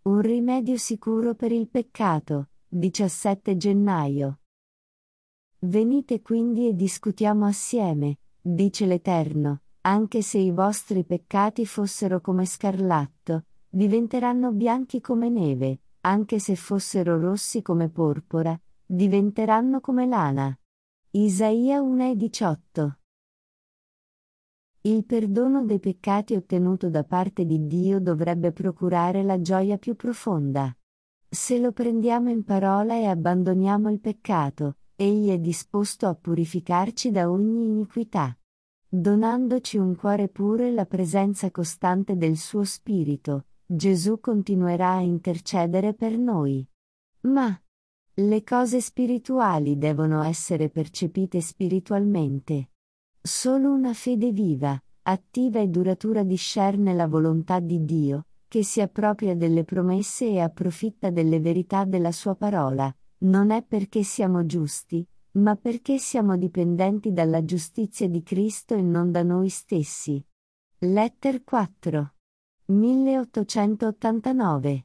Un rimedio sicuro per il peccato, 17 gennaio. Venite quindi e discutiamo assieme, dice l'Eterno, anche se i vostri peccati fossero come scarlatto, diventeranno bianchi come neve, anche se fossero rossi come porpora, diventeranno come lana. Isaia 1,18. Il perdono dei peccati ottenuto da parte di Dio dovrebbe procurare la gioia più profonda. Se lo prendiamo in parola e abbandoniamo il peccato, Egli è disposto a purificarci da ogni iniquità. Donandoci un cuore puro e la presenza costante del suo Spirito, Gesù continuerà a intercedere per noi. Ma le cose spirituali devono essere percepite spiritualmente. Solo una fede viva, attiva e duratura discerne la volontà di Dio, che si appropria delle promesse e approfitta delle verità della sua parola. Non è perché siamo giusti, ma perché siamo dipendenti dalla giustizia di Cristo e non da noi stessi. Letter 4. 1889.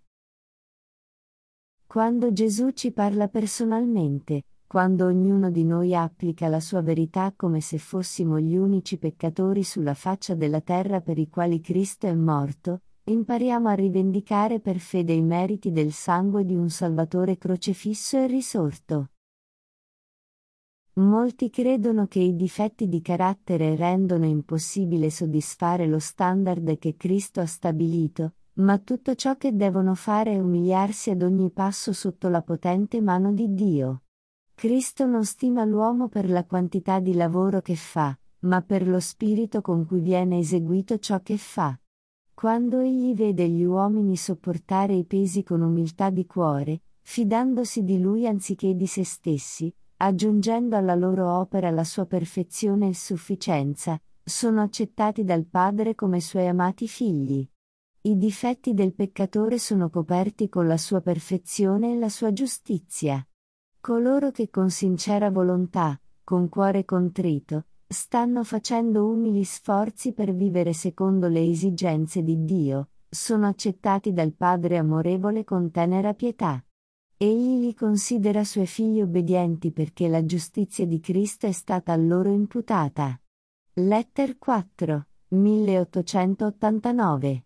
Quando Gesù ci parla personalmente, quando ognuno di noi applica la sua verità come se fossimo gli unici peccatori sulla faccia della terra per i quali Cristo è morto, impariamo a rivendicare per fede i meriti del sangue di un Salvatore crocefisso e risorto. Molti credono che i difetti di carattere rendono impossibile soddisfare lo standard che Cristo ha stabilito, ma tutto ciò che devono fare è umiliarsi ad ogni passo sotto la potente mano di Dio. Cristo non stima l'uomo per la quantità di lavoro che fa, ma per lo spirito con cui viene eseguito ciò che fa. Quando Egli vede gli uomini sopportare i pesi con umiltà di cuore, fidandosi di Lui anziché di se stessi, aggiungendo alla loro opera la sua perfezione e sufficienza, sono accettati dal Padre come Suoi amati figli. I difetti del peccatore sono coperti con la sua perfezione e la sua giustizia. Coloro che con sincera volontà, con cuore contrito, stanno facendo umili sforzi per vivere secondo le esigenze di Dio, sono accettati dal Padre amorevole con tenera pietà. Egli li considera Suoi figli obbedienti perché la giustizia di Cristo è stata a loro imputata. Letter 4, 1889.